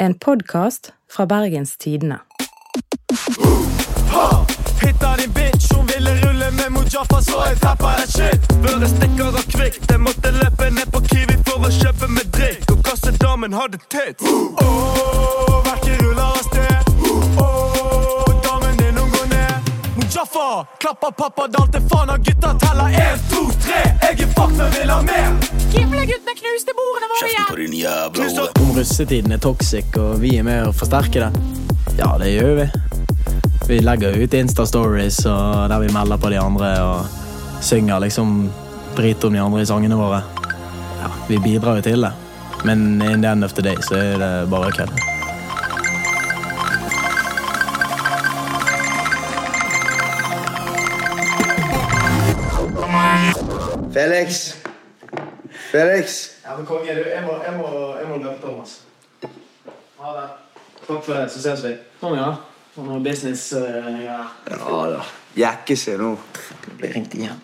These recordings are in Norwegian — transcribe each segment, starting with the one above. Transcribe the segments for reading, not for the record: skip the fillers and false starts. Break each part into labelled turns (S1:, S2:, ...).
S1: En podcast fra Bergens Tidende.
S2: Hitta din bitch, hun ville rulle med Mujaffa, så jeg tapper det shit. Burde stikker og kvikk, jeg måtte løpe ned på Kiwi for å kjøpe med drikk. Og kasse damen hadde tits. Verket ruller av sted. Damen din hun går ned. Mujaffa, klapper pappa, dalte faen av gutta, teller 1, 2, 3. Jeg fucked og vil ha mer.
S3: Gimleguttene knuste bordene våre igjen.
S4: Kjeften på din jævla
S5: Om russetiden toxic, og vi med å forsterke det. Ja, det gjør vi. Vi legger ut Insta-stories og der vi melder på de andre og synger liksom drit om de andre i sangene våre. Ja, vi bidrar jo til det. Men in the end of the day så det bare kødd.
S6: Felix.
S5: Ja, men konge, jeg må løpe, Thomas. Ha det. Takk for det, så ses vi. Kom ja. Og noe business, ja.
S6: Ja da. Jekke seg nå.
S5: Det blir ringt igjen.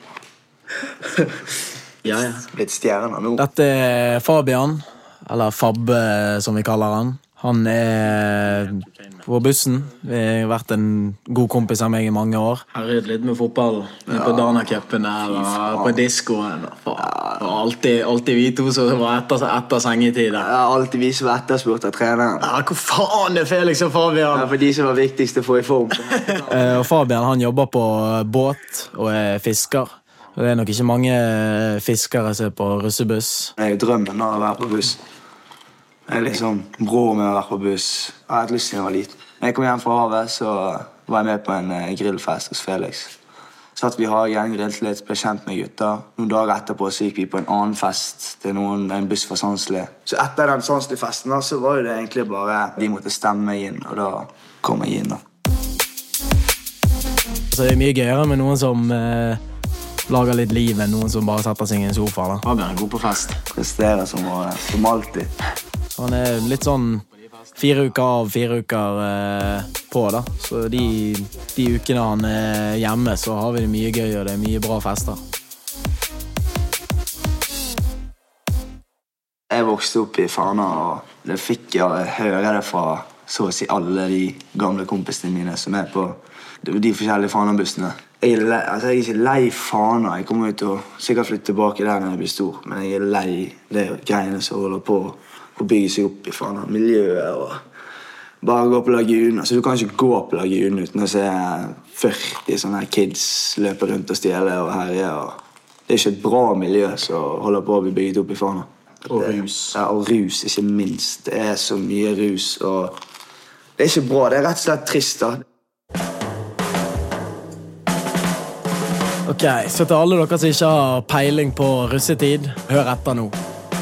S5: Ja.
S6: Litt stjerner nå.
S5: Dette Fabian, eller Fabbe som vi kaller han. Han på bussen. Vi har vært en god kompis av meg i mange år. Herret litt med fotball. På Dana-cupen eller på diskoen. Alltid vi to som var etter sengetid.
S6: Ja, alltid vi som var etterspurt av treneren.
S5: Ja, hvor faen Felix og Fabian?
S6: Ja, for de som var viktigst å få i form.
S5: Og Fabian han jobber på båt og fisker. Og det nok ikke mange fiskere som på russebuss.
S6: Det jo drømmen å være på buss. Det liksom bror med å være på buss. Jeg hadde lyst til å være liten. Når jeg kom hjem fra havet, så var jeg med på en grillfest hos Felix. Satt vi i hagen, grillte litt, ble kjent med gutter. Noen dager etterpå så gikk vi på en annen fest til en buss fra Sandsli. Så etter den Sandsli-festen så var det egentlig bare de måtte stemme inn, og da kom jeg inn da.
S5: Så det mye gøyere med noen som lager litt liv enn noen som bare setter seg i en sofa da. Fabian god på fest.
S6: Presterer som alltid.
S5: Han litt sånn 4 uker av, 4 uker på da. Så de ukene han hjemme så har vi det mye gøy og det mye bra fester.
S6: Jeg vokste opp i Fana og det fikk jeg høre det fra så å si alle de gamle kompisene mine som på de forskjellige Fana-bussene. Jeg er ikke lei Fana. Jeg kommer ut og sikkert flytte tilbake der når jeg blir stor, men jeg lei det greiene som holder på å bygge seg opp i Fana. Miljøet og bare gå på lagunen. Altså, du kan ikke gå på lagunen uten å se 40 sånne kids løpe rundt og stjele og herje. Det er ikke et bra miljø som holder på å bli bygget opp i Fana.
S5: Og rus.
S6: Ja, og rus, ikke minst. Det er så mye rus, og det er ikke bra. Det er rett og slett trist da.
S5: Ok, så til alle dere som ikke har peiling på russetid, hør etter nå.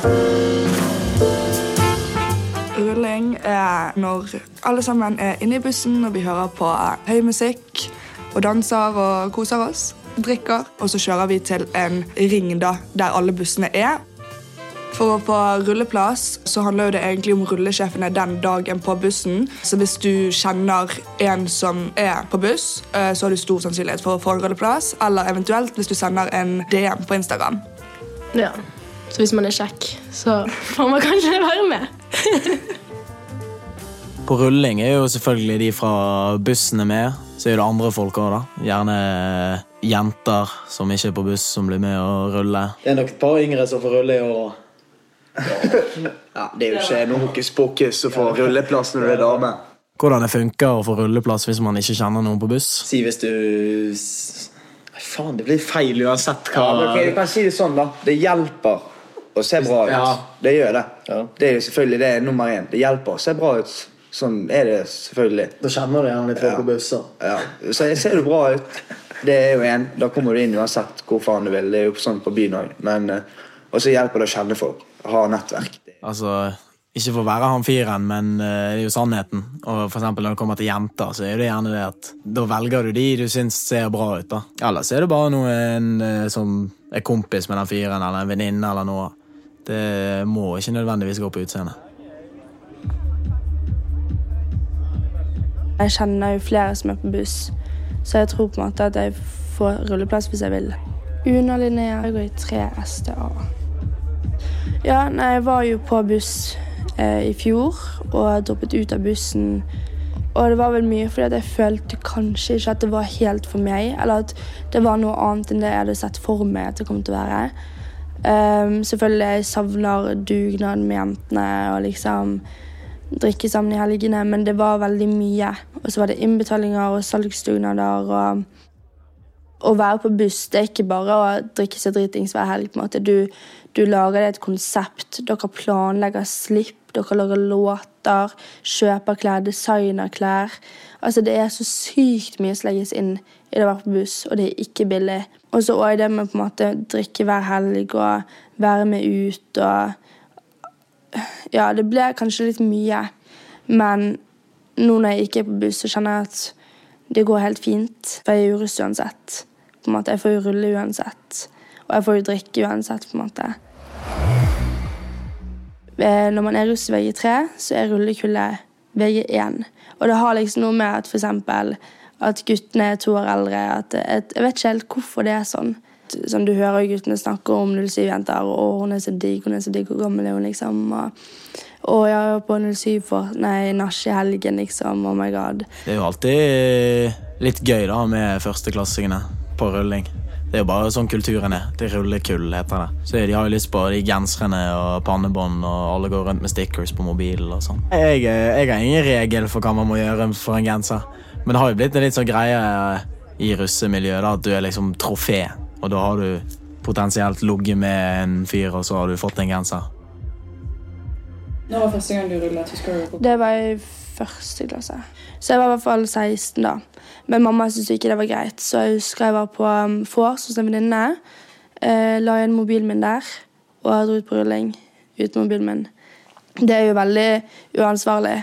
S7: Rulling når alle sammen inne i bussen og vi hører på høy musikk og danser og koser oss, drikker, og så kjører vi til en ring da, der alle bussene For å få rulleplass så handler det egentlig om rullesjefene den dagen på bussen. Så hvis du kjenner en som på buss, så har du stor sannsynlighet for å få en rulleplass. Eller eventuelt hvis du sender en DM på Instagram.
S3: Ja, så hvis man kjekk, så får man kanskje være med.
S5: På rulling jo selvfølgelig de fra bussene med. Så det andre folk også da. Gjerne jenter som ikke på buss som blir med å rulle. Det nok et par yngre som får rulle i år.
S6: Ja, det jo ikke noe hokus pokus å få rulleplass når du dame.
S5: Hvordan det funker å få rulleplass hvis man ikke kjenner noen på buss?
S6: Si hvis du... Faen, det blir feil uansett hva... Ja, okay, du kan si det sånn da. Det hjelper å se bra ut. Ja. Det gjør det. Ja. Det jo selvfølgelig det nummer 1. Det hjelper å se bra ut. Sånn det selvfølgelig.
S5: Da kjenner du gjerne litt folk på busser.
S6: Ja, så ser du bra ut. Det jo en. Da kommer du inn uansett hvor faen du vil. Det jo sånn på byen også. Men også hjelper det å kjenne folk. Ha nettverk.
S5: Altså, ikke for å være han fyren, men det jo sannheten. Og for eksempel når det kommer til jenter, så det gjerne det at da velger du de du synes ser bra ut da. Ellers det bare noen som kompis med den fyren, eller en venninne eller noe. Det må ikke nødvendigvis gå på utseende.
S7: Jeg kjenner jo flere som på buss, så jeg tror på en måte at jeg får rulleplass hvis jeg vil. Una Linnea, jeg går i 3 STA. Ja, nei, jeg var jo på buss
S4: I fjor og droppet ut av bussen. Og det var vel mye fordi at jeg følte kanskje ikke at det var helt for meg, eller at det var noe annet enn det jeg hadde sett for meg at det kom til å være. Selvfølgelig jeg savner dugnad med jentene og liksom drikke sammen i helgene, men det var veldig mye. Og så var det innbetalinger og salgsdugnader og å være på buss, det er ikke bare å drikke seg dritings hver helg på en måte. Du lager det et konsept, dere planlegger slipp, dere lager låter, kjøper klær, designer klær. Altså det er så sykt mye som legges inn i det å være på buss, og det er ikke billig. Og så også det med på en måte drikke hver helg og være med ut og ja, det ble kanskje litt mye, men nå når jeg ikke er på buss så kjenner jeg at det går helt fint, for jeg er jo russ uansett. På en måte, jeg får jo rulle uansett, og jeg får jo drikke uansett, på en måte. Når man er russ i VG3, så er rullekullet VG1. Og det har liksom noe med at for eksempel at guttene er 2 år eldre, at jeg vet ikke helt hvorfor det er sånn. Som du hører guttene snakke om 07-jenter, og hun er så digg, hvor gammel er hun liksom, og jeg var på 07 for, nach i helgen liksom, oh my god.
S5: Det er jo alltid litt gøy da med førsteklassingene på rulling. Det er jo bare sånn kulturen er. Det rullekull heter det. Så de har jo lyst på de gensrene og pannebånd, og alle går rundt med stickers på mobilen og sånn. Jeg har ingen regel for hva man må gjøre for en genser. Men det har jo blitt en litt sånn greie i russemiljøet da, at du er liksom trofé, og da har du potensielt logget med en fyr, og så har du fått en genser.
S8: Når var første gang du rullet? Husker du?
S4: Det var i 1. klasse. Så jeg var i hvert fall 16 da. Men mamma syntes ikke det var greit, så jeg husker jeg var på Fors hos en venninne, la igjen mobilen min der, og dro ut på rulling uten mobilen min. Det er jo veldig uansvarlig,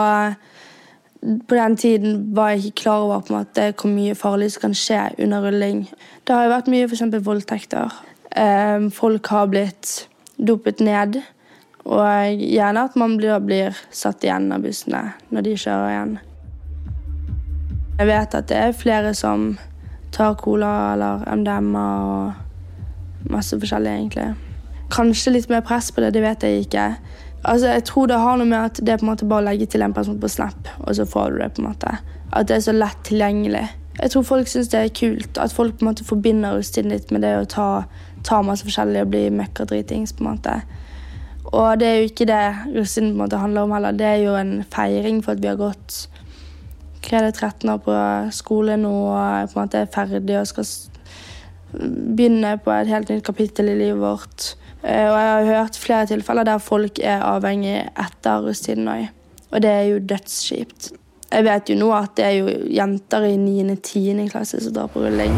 S4: og på den tiden var jeg ikke klar over på en måte hvor mye farlig som kan skje under rulling. Det har jo vært mye for eksempel voldtekter. Folk har blitt dopet ned, og gjerne at man blir satt igjen av bussene når de kjører igjen. Jeg vet at det er flere som tar cola eller MDMA og masse forskjellig egentlig. Kanskje litt mer press på det, det vet jeg ikke. Altså, jeg tror det har noe med at det er på en måte bare å legge til en person på Snap, og så får du det på en måte. At det er så lett tilgjengelig. Jeg tror folk synes det er kult, at folk på en måte forbinder rusttiden litt med det å ta masse forskjellig og bli møkkerdritings på en måte. Og det er jo ikke det rusttiden på en måte handler om heller. Det er jo en feiring for at vi har gått 13 år på skole nå og på en måte er ferdig og skal begynne på et helt nytt kapittel i livet vårt. Og jeg har hørt flere tilfeller der folk er avhengig etter rusttiden også. Og det er jo dødskjipt. Jeg vet jo nå at det er jo jenter i 9.-10. klasse som drar på rulling.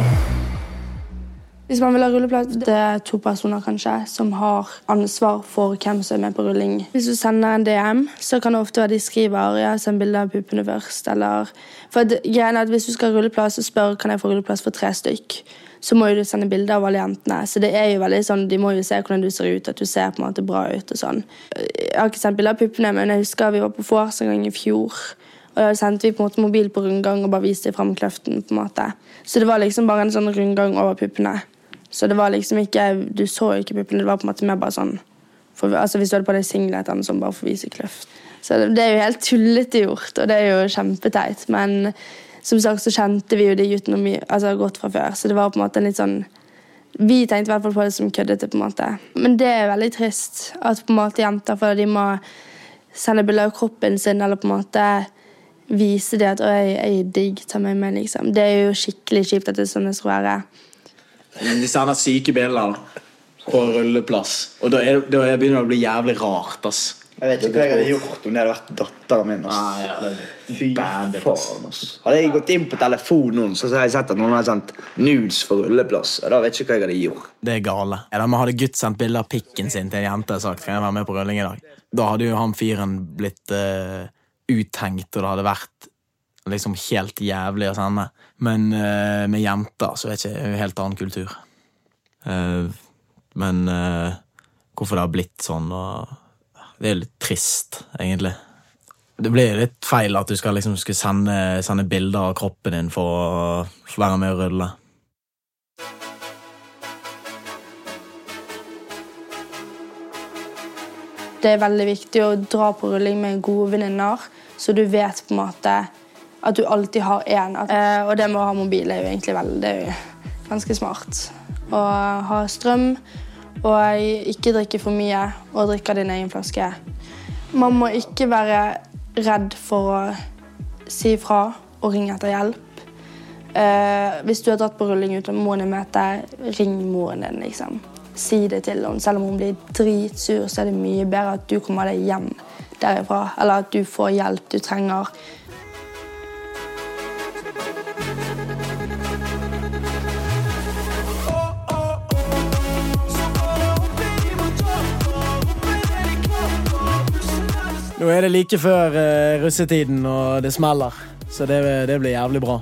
S4: Hvis man vil ha rulleplass, det er 2 personer kanskje som har ansvar for hvem som er med på rulling. Hvis du sender en DM, så kan det ofte være de skriver, ja, send bilder av puppene først, eller... For greien er at hvis du skal ha rulleplass og spør, kan jeg få rulleplass for 3 stykk, så må jo du sende bilder av alle jentene. Så det er jo veldig sånn, de må jo se hvordan du ser ut, at du ser på en måte bra ut og sånn. Jeg har ikke sendt bilder av puppene, men jeg husker vi var på Fors en gang i fjor, og da sendte vi på en måte mobil på rundgang og bare viste frem kløften på en måte. Så det var liksom bare en sånn rundgang over puppene. Så det var liksom ikke, du så ikke puppene, det var på en måte mer bare sånn, altså hvis du hadde på deg singletene som bare får vise kløft. Så det er jo helt tullete gjort, og det er jo kjempeteit, men som sagt så kjente vi jo de guttene mye, altså godt fra før, så det var på en måte en litt sånn, vi tenkte i hvert fall på det som køddete på en måte. Men det er veldig trist at på en måte jenter, for de må sende bilder av kroppen sin, eller på en måte vise det at jeg er digg, ta meg med liksom. Det er jo skikkelig kjipt at det er sånn det skal være.
S5: De sender syke bilder på rulleplass, og da begynner det å bli jævlig rart, ass.
S6: Jeg vet ikke hva jeg hadde gjort om det hadde vært datteren min, ass. Fy faen, ass. Hadde jeg gått inn på telefonen, så hadde jeg sett at noen hadde sendt nudes for rulleplass, og da vet jeg ikke hva jeg hadde gjort.
S5: Det er gale. Da hadde Gutt sendt bilder av pikken sin til en jente og sagt, kan jeg være med på rulling i dag? Da hadde jo han fyren blitt uthengt, og det hadde vært liksom helt jævlig å sende. Men med jenter så er det ikke en helt annen kultur. Men hvorfor det har blitt sånn, og det er litt trist, egentlig. Det blir litt feil at du skal sende bilder av kroppen din for å være med å rulle.
S4: Det veldig viktig å dra på rulling med gode venninner, så du vet på en måte at du alltid har en. Og det med å ha mobil jo egentlig det jo ganske smart. Å ha strøm, og ikke drikke for mye, og drikke din egen flaske. Man må ikke være redd for å si fra og ringe etter hjelp. Hvis du har dratt på rulling ut og må ned møte, ring moren din, liksom. Si det til henne. Selv om hun blir dritsur, så det mye bedre at du kommer deg hjem derifra, eller at du får hjelp du trenger.
S5: Nå det like før russetiden, og det smeller, så det blir jævlig bra.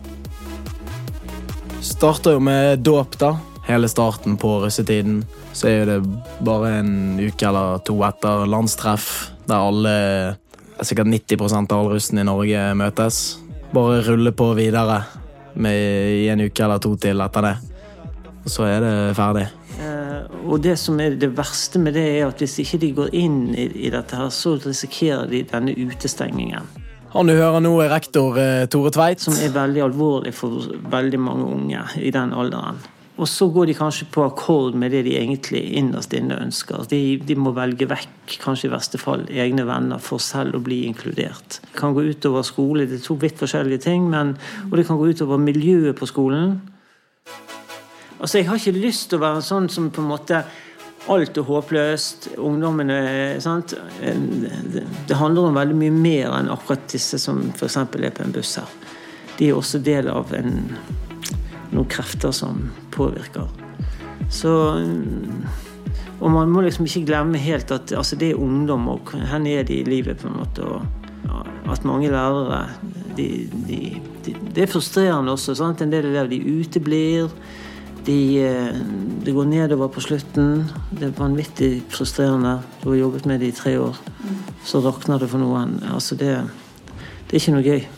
S5: Starter jo med dåp da, hele starten på russetiden. Så det bare en uke eller to etter landstreff, der alle, sikkert 90% av alle russen i Norge møtes. Bare rulle på videre i en uke eller to til etter det. Og så det ferdig.
S9: Og det som det verste med det at hvis ikke de går inn i dette her, så risikerer de denne utestengingen.
S5: Han du hører nå rektor Tore Tveit.
S9: Som veldig alvorlig for veldig mange unge i den alderen. Og så går de kanskje på akkord med det de egentlig innerst inne ønsker. De må velge vekk, kanskje i verste fall, egne venner for selv å bli inkludert. Det kan gå ut over skole, det to vidt forskjellige ting, og det kan gå ut over miljøet på skolen. Altså, jeg har ikke lyst til å være sånn som på en måte alt håpløst, ungdommene, sant? Det handler om veldig mye mer enn akkurat disse som for eksempel på en buss her. De også del av noen krefter som påvirker. Så, og man må liksom ikke glemme helt at altså, det ungdom, og her de i livet på en måte, og at mange lærere, det frustrerende også, sant? En del av de uteblir, det går nedover på slutten. Det vanvittig frustrerende. Du har jobbet med det i 3 år. Så rakner det for noen. Altså det ikke noe gøy.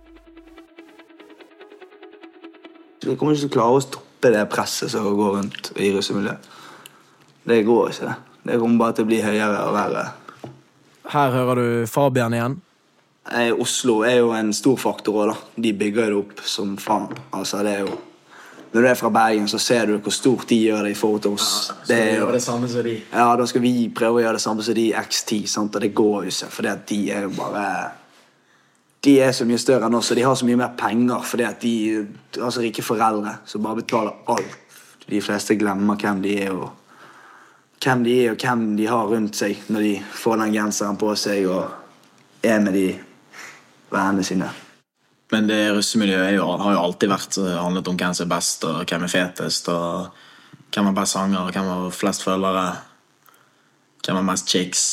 S6: Du kommer ikke til å klare å stoppe det presset som går rundt i russemiljøet. Det går ikke. Det kommer bare til å bli høyere og verre.
S5: Her hører du Fabian igjen.
S6: Oslo jo en stor faktor da. De bygger det opp som faen. Altså det jo når du fra Bergen, så ser du hvor stort de gjør det i forhold til oss.
S5: Ja, skal vi gjøre det samme som de?
S6: Ja, da skal vi prøve å gjøre det samme som de X10, sant? Og det går jo ikke, for de jo bare... De så mye større enn oss, og de har så mye mer penger, fordi at de har så rike foreldre, som bare betaler alt. De fleste glemmer hvem de og hvem de har rundt seg, når de får den genseren på seg, og med de vennene sine.
S5: Men det russemiljøet har jo alltid handlet om hvem som best, og hvem fetest, og hvem best sanger, hvem har flest følgere, hvem har mest chicks.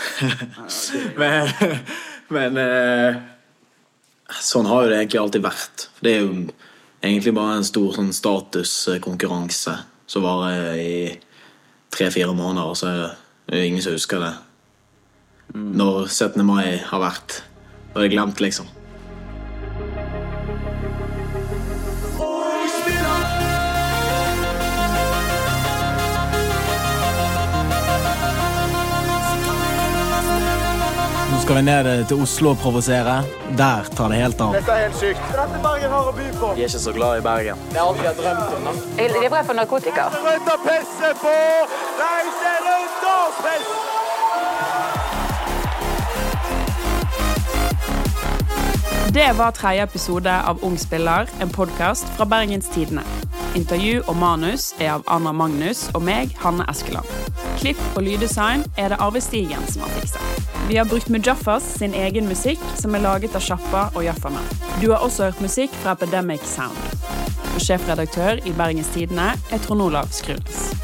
S5: men sånn har jo det egentlig alltid vært. Det jo egentlig bare en stor sånn statuskonkurranse som varer i 3-4 måneder, og så det jo ingen som husker det. Når 17. mai har vært, og det glemt liksom. Nå skal vi ned til Oslo og provosere. Der tar det helt av.
S2: Dette helt sykt. Dette Bergen har å by på.
S5: De ikke så glad i Bergen. Det alt vi har drømt om, da.
S10: Jeg er livredd for narkotika.
S2: Rundt og pisse på! Reise rundt og pisse!
S11: Det var 3. episode av Ung Spiller, en podcast fra Bergens Tidene. Intervju og manus av Anna Magnus og meg, Hanne Eskeland. Klipp og lyddesign det Arve Stigen som har fikset. Vi har brukt Mujaffas sin egen musikk som laget av Sjappa og Jaffamen. Du har også hørt musikk fra Epidemic Sound. Og sjefredaktør i Bergens Tidene Trond Olav Skrunes.